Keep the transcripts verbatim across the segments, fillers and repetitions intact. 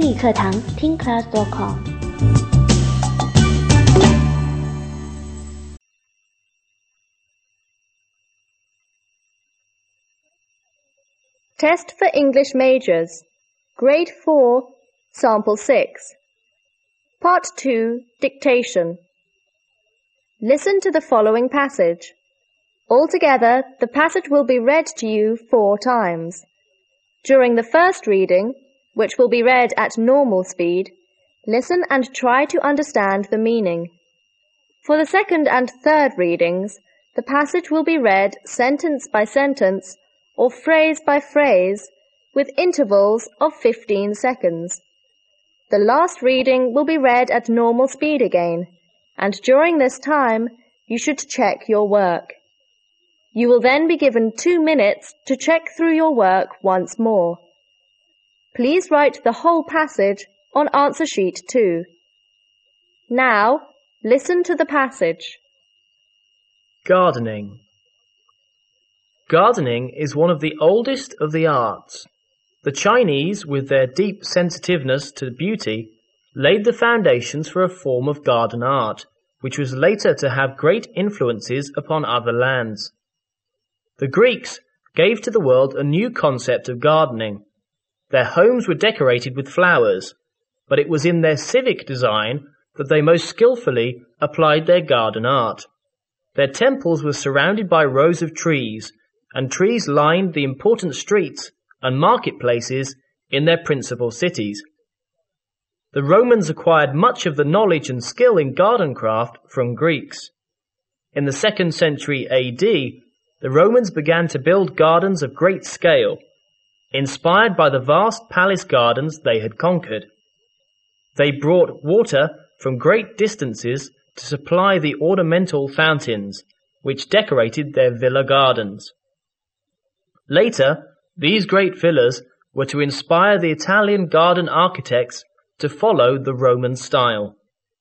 英语课堂听 class dot com。 Test for English Majors, Grade four, Sample six. Part two, Dictation. Listen to the following passage. Altogether, the passage will be read to you four times. During the first reading, which will be read at normal speed, listen and try to understand the meaning. For the second and third readings, the passage will be read sentence by sentence or phrase by phrase with intervals of fifteen seconds. The last reading will be read at normal speed again, and during this time, you should check your work. You will then be given two minutes to check through your work once more. Please write the whole passage on answer sheet two. Now, listen to the passage. Gardening. Gardening is one of the oldest of the arts. The Chinese, with their deep sensitiveness to beauty, laid the foundations for a form of garden art, which was later to have great influences upon other lands. The Greeks gave to the world a new concept of gardening. Their homes were decorated with flowers, but it was in their civic design that they most skillfully applied their garden art. Their temples were surrounded by rows of trees, and trees lined the important streets and marketplaces in their principal cities. The Romans acquired much of the knowledge and skill in garden craft from Greeks. In the second century A D, the Romans began to build gardens of great scale, inspired by the vast palace gardens they had conquered. They brought water from great distances to supply the ornamental fountains, which decorated their villa gardens. Later, these great villas were to inspire the Italian garden architects to follow the Roman style.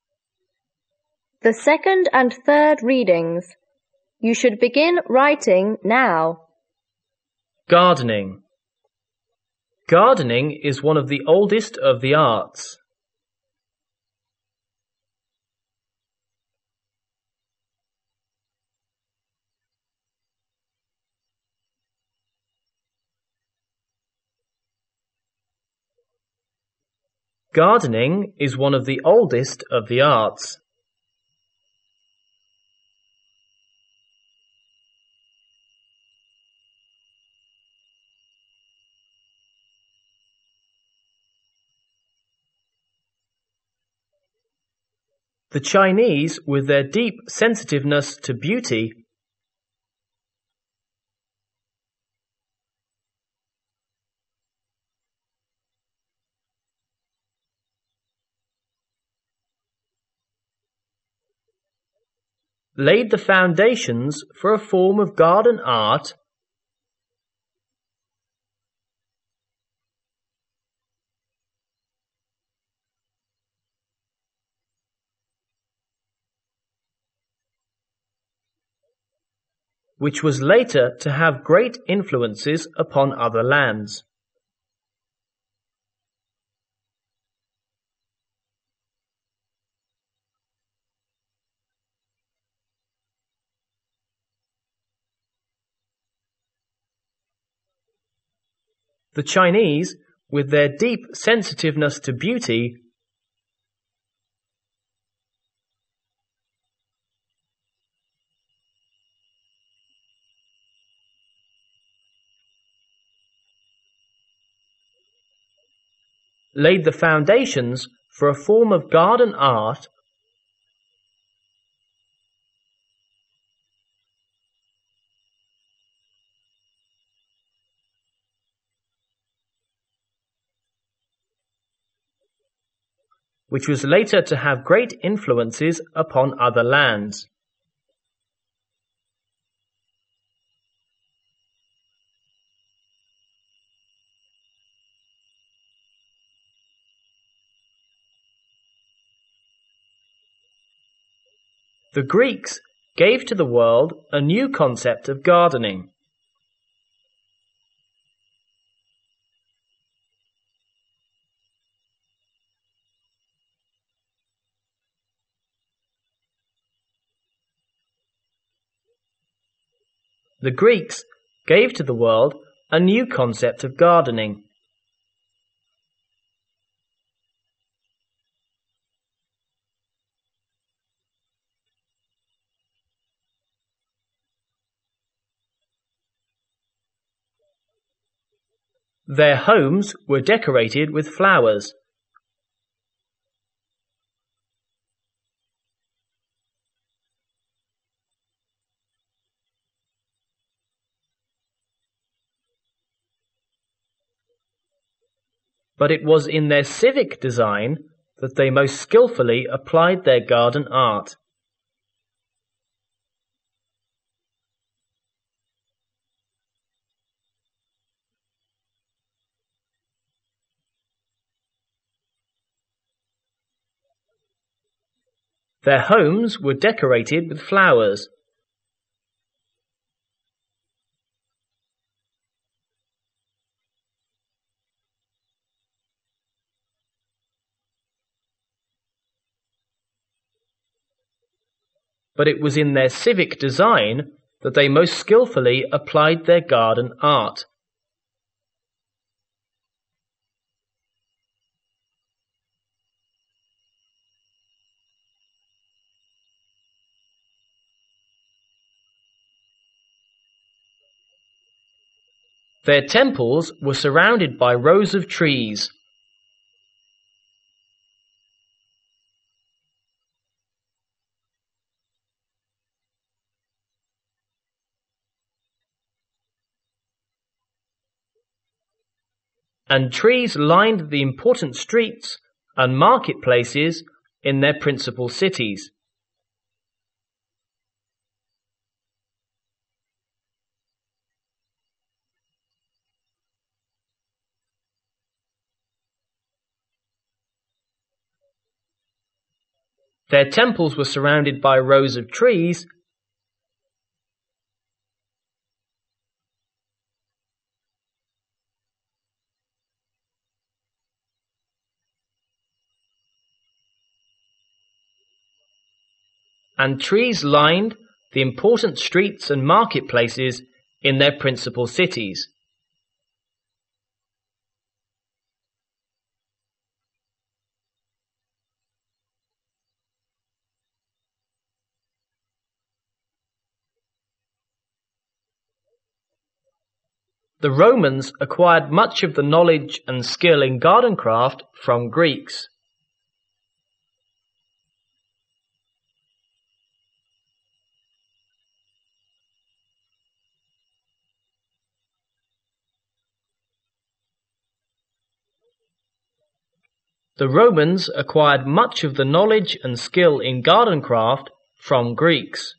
The second and third readings. You should begin writing now. Gardening. Gardening is one of the oldest of the arts. Gardening is one of the oldest of the arts. The Chinese, with their deep sensitiveness to beauty, laid the foundations for a form of garden art which was later to have great influences upon other lands. The Chinese, with their deep sensitiveness to beauty, laid the foundations for a form of garden art which was later to have great influences upon other lands. The Greeks gave to the world a new concept of gardening. The Greeks gave to the world a new concept of gardening. Their homes were decorated with flowers. But it was in their civic design that they most skillfully applied their garden art. Their homes were decorated with flowers. But it was in their civic design that they most skillfully applied their garden art. Their temples were surrounded by rows of trees. And trees lined the important streets and marketplaces in their principal cities. Their temples were surrounded by rows of trees, and trees lined the important streets and marketplaces in their principal cities. The Romans acquired much of the knowledge and skill in garden craft from Greeks. The Romans acquired much of the knowledge and skill in garden craft from Greeks.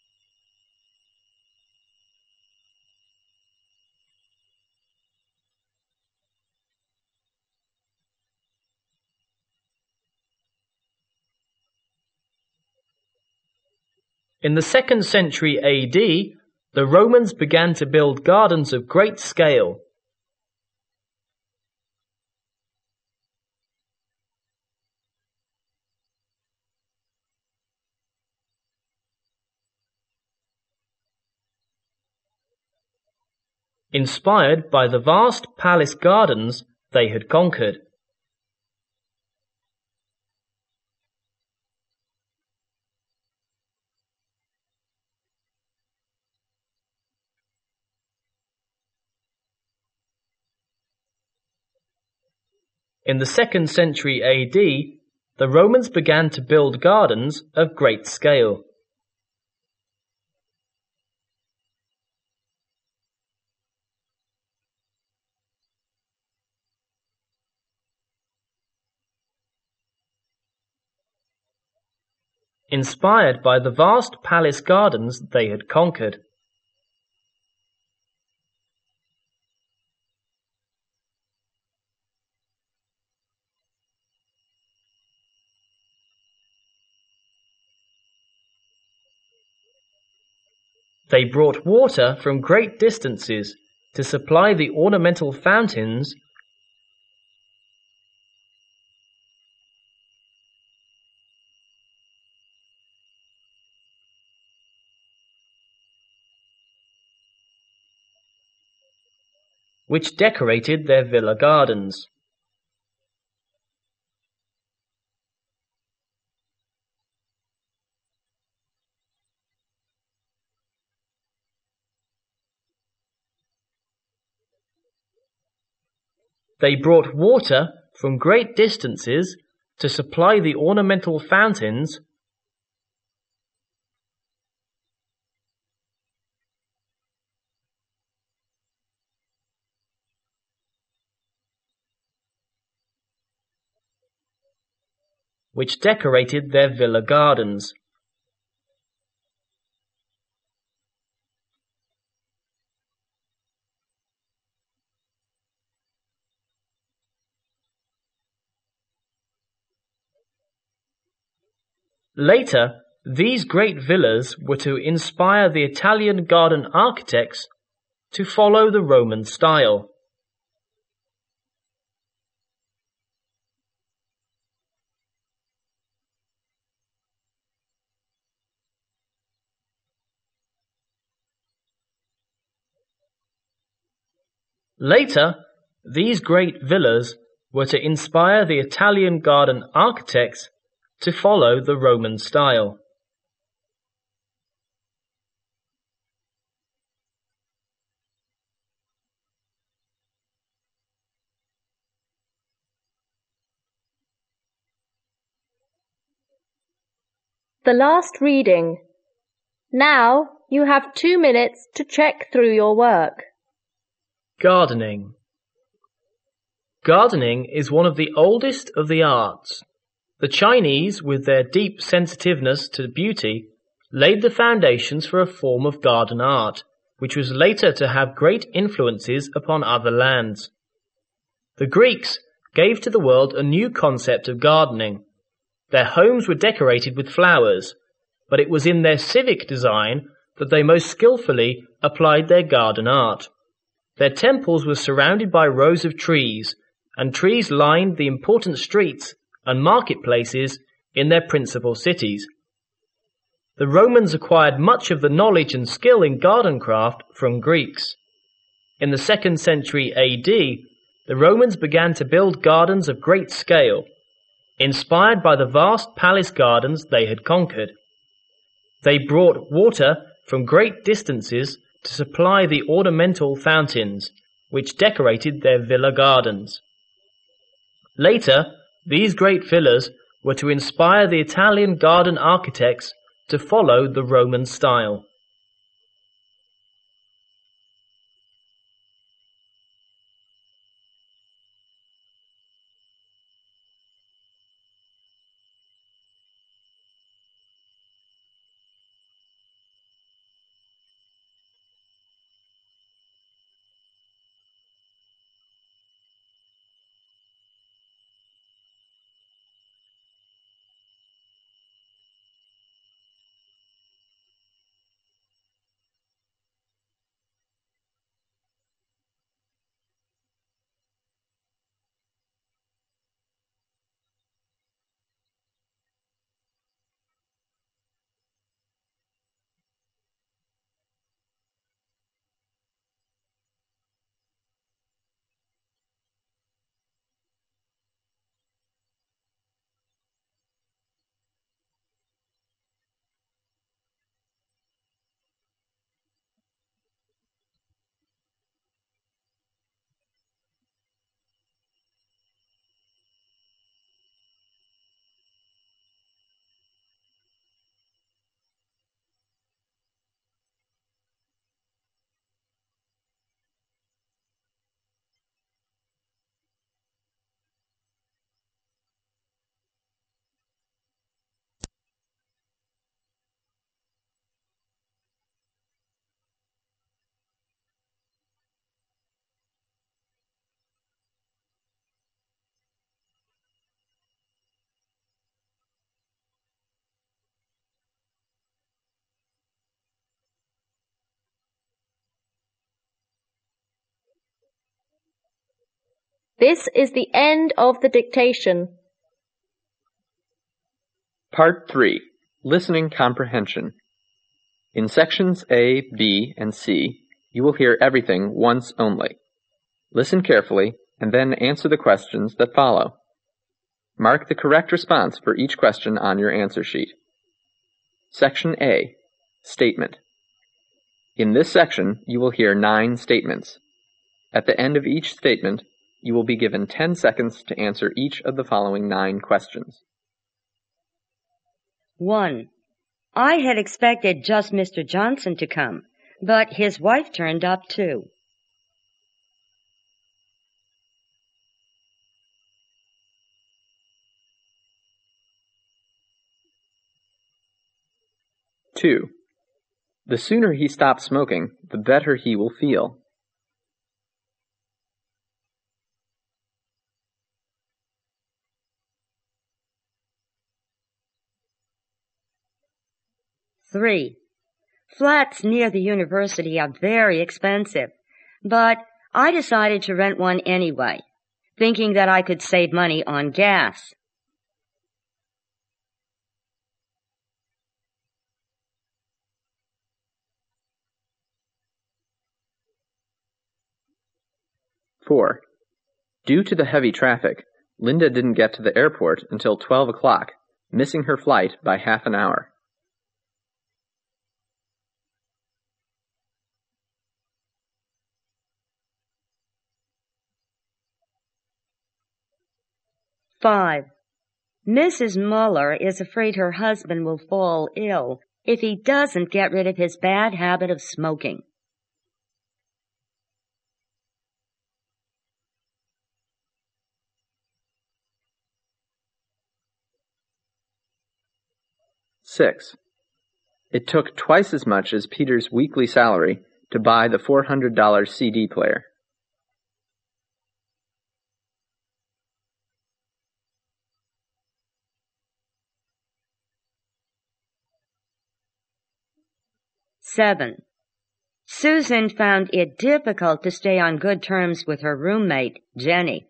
In the second century A D, the Romans began to build gardens of great scale. Inspired by the vast palace gardens they had conquered. In the second century A D, the Romans began to build gardens of great scale. Inspired by the vast palace gardens they had conquered. They brought water from great distances to supply the ornamental fountains which decorated their villa gardens. They brought water from great distances to supply the ornamental fountains which decorated their villa gardens. Later, these great villas were to inspire the Italian garden architects to follow the Roman style. Later, these great villas were to inspire the Italian garden architects to follow the Roman style. The last reading. Now you have two minutes to check through your work. Gardening. Gardening is one of the oldest of the arts. The Chinese, with their deep sensitiveness to beauty, laid the foundations for a form of garden art, which was later to have great influences upon other lands. The Greeks gave to the world a new concept of gardening. Their homes were decorated with flowers, but it was in their civic design that they most skillfully applied their garden art. Their temples were surrounded by rows of trees, and trees lined the important streets and marketplaces in their principal cities. The Romans acquired much of the knowledge and skill in garden craft from Greeks. In the second century A D, the Romans began to build gardens of great scale, inspired by the vast palace gardens they had conquered. They brought water from great distances to supply the ornamental fountains, which decorated their villa gardens. Later, these great villas were to inspire the Italian garden architects to follow the Roman style. This is the end of the dictation. Part three. Listening Comprehension. In sections A, B, and C, you will hear everything once only. Listen carefully and then answer the questions that follow. Mark the correct response for each question on your answer sheet. Section A, Statement. In this section, you will hear nine statements. At the end of each statement, you will be given ten seconds to answer each of the following nine questions. one. I had expected just Mister Johnson to come, but his wife turned up too. two. The sooner he stops smoking, the better he will feel. three. Flats near the university are very expensive, but I decided to rent one anyway, thinking that I could save money on gas. four. Due to the heavy traffic, Linda didn't get to the airport until twelve o'clock, missing her flight by half an hour. five. Missus Muller is afraid her husband will fall ill if he doesn't get rid of his bad habit of smoking. six. It took twice as much as Peter's weekly salary to buy the four hundred dollar C D player. seven. Susan found it difficult to stay on good terms with her roommate, Jenny.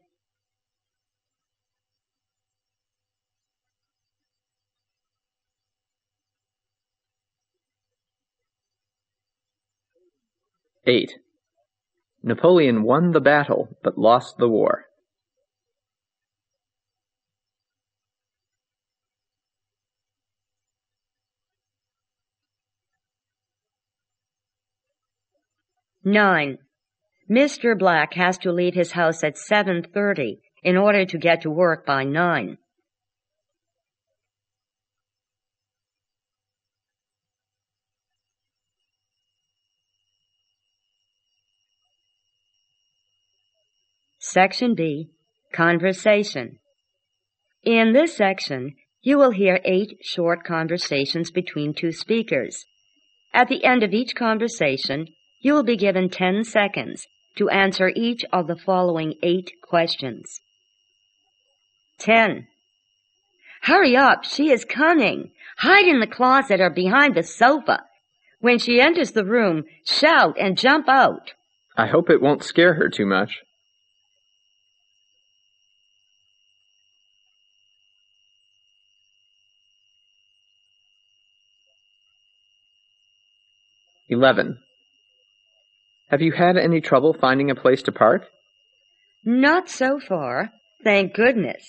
eight. Napoleon won the battle but lost the war. nine. Mister Black has to leave his house at seven thirty in order to get to work by nine. Section B, Conversation. In this section, you will hear eight short conversations between two speakers. At the end of each conversation, you will be given ten seconds to answer each of the following eight questions. ten. Hurry up, she is coming. Hide in the closet or behind the sofa. When she enters the room, shout and jump out. I hope it won't scare her too much. eleven. Have you had any trouble finding a place to park? Not so far, thank goodness.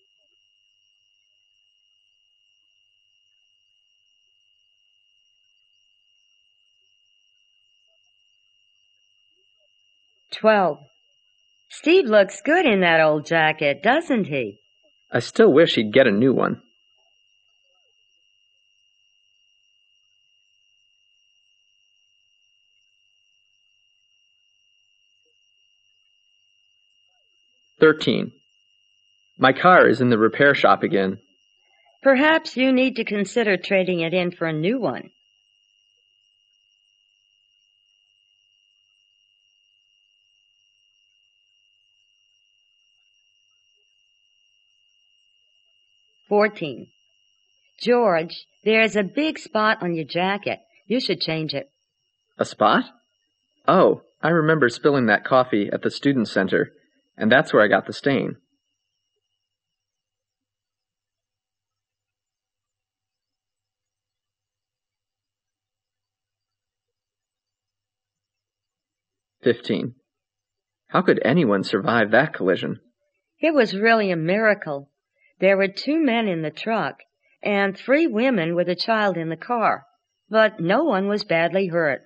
twelve. Steve looks good in that old jacket, doesn't he? I still wish he'd get a new one. thirteen. My car is in the repair shop again. Perhaps you need to consider trading it in for a new one. fourteen. George, there's a big spot on your jacket. You should change it. A spot? Oh, I remember spilling that coffee at the student center, and that's where I got the stain. fifteen. How could anyone survive that collision? It was really a miracle. There were two men in the truck and three women with a child in the car, but no one was badly hurt.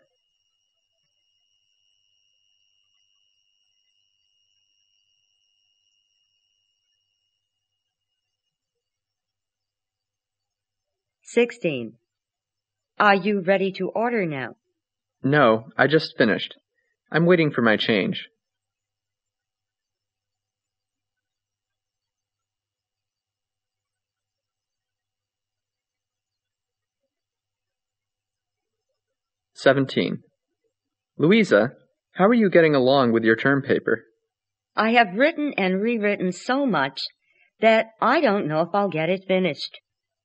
Sixteen. Are you ready to order now? No, I just finished. I'm waiting for my change. Seventeen. Louisa, how are you getting along with your term paper? I have written and rewritten so much that I don't know if I'll get it finished.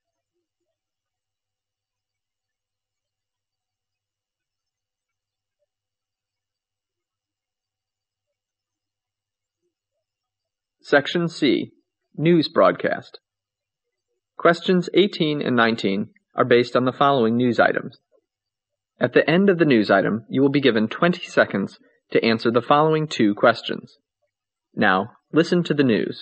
Section C. News Broadcast. Questions eighteen and nineteen are based on the following news items. At the end of the news item, you will be given twenty seconds to answer the following two questions. Now, listen to the news.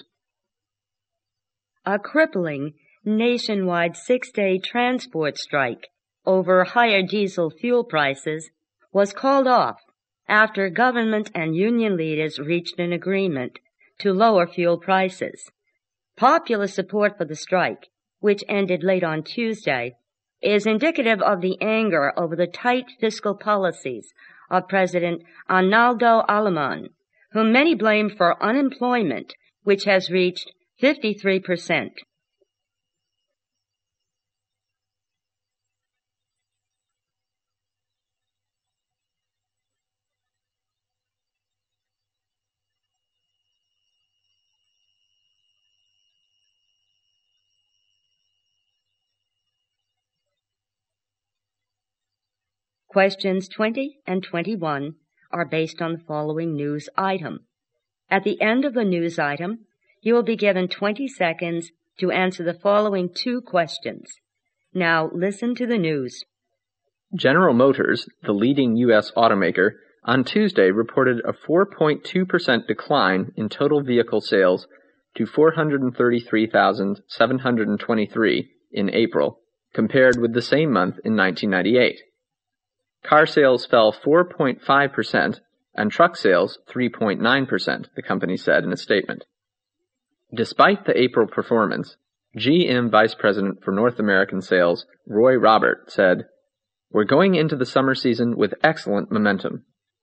A crippling nationwide six-day transport strike over higher diesel fuel prices was called off after government and union leaders reached an agreement to lower fuel prices. Popular support for the strike, which ended late on Tuesday, is indicative of the anger over the tight fiscal policies of President Arnaldo Alemán, whom many blame for unemployment, which has reached fifty-three percent. Questions twenty and twenty-one are based on the following news item. At the end of the news item, you will be given twenty seconds to answer the following two questions. Now listen to the news. General Motors, the leading U S automaker, on Tuesday reported a four point two percent decline in total vehicle sales to four hundred thirty-three thousand seven hundred twenty-three in April, compared with the same month in nineteen ninety-eight. Car sales fell four point five percent and truck sales three point nine percent, the company said in a statement. Despite the April performance, G M Vice President for North American Sales, Roy Robert, said, "We're going into the summer season with excellent momentum."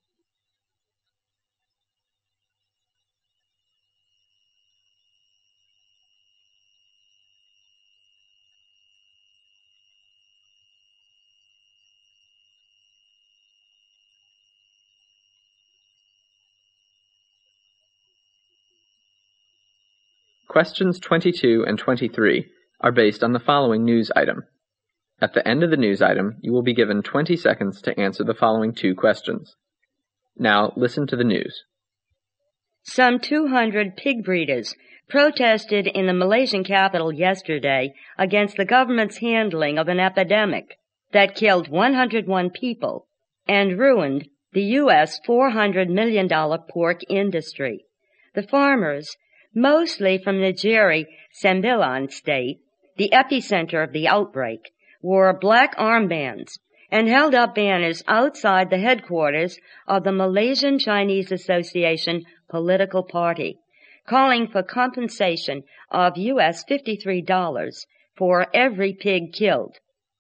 Questions twenty-two and twenty-three are based on the following news item. At the end of the news item, you will be given twenty seconds to answer the following two questions. Now, listen to the news. Some two hundred pig breeders protested in the Malaysian capital yesterday against the government's handling of an epidemic that killed one hundred one people and ruined the U S four hundred million dollars pork industry. The farmers, mostly from Negeri Sembilan state, the epicenter of the outbreak, wore black armbands and held up banners outside the headquarters of the Malaysian Chinese Association political party, calling for compensation of U S fifty-three dollars for every pig killed.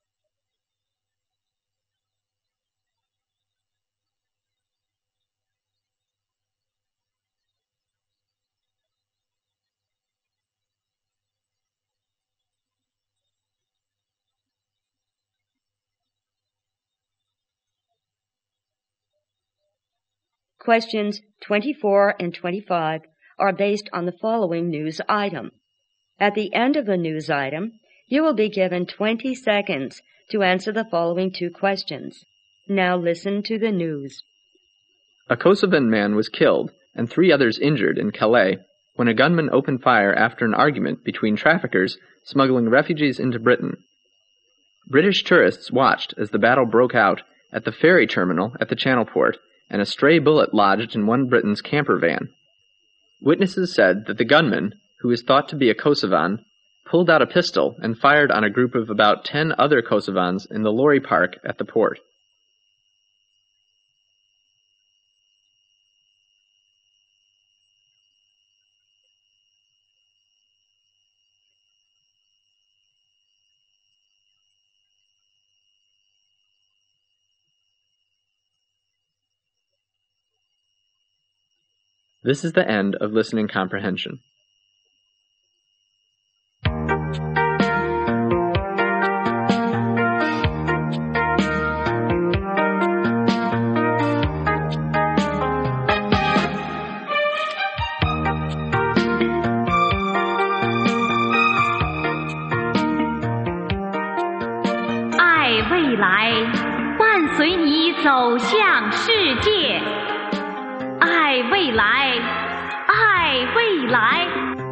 Questions twenty-four and twenty-five are based on the following news item. At the end of the news item, you will be given twenty seconds to answer the following two questions. Now listen to the news. A Kosovan man was killed and three others injured in Calais when a gunman opened fire after an argument between traffickers smuggling refugees into Britain. British tourists watched as the battle broke out at the ferry terminal at the Channel Port and a stray bullet lodged in one Briton's camper van. Witnesses said that the gunman, who is thought to be a Kosovan, pulled out a pistol and fired on a group of about ten other Kosovans in the lorry park at the port. This is the end of listening comprehension. 爱未来，伴随你走向世界。爱未来，爱未来。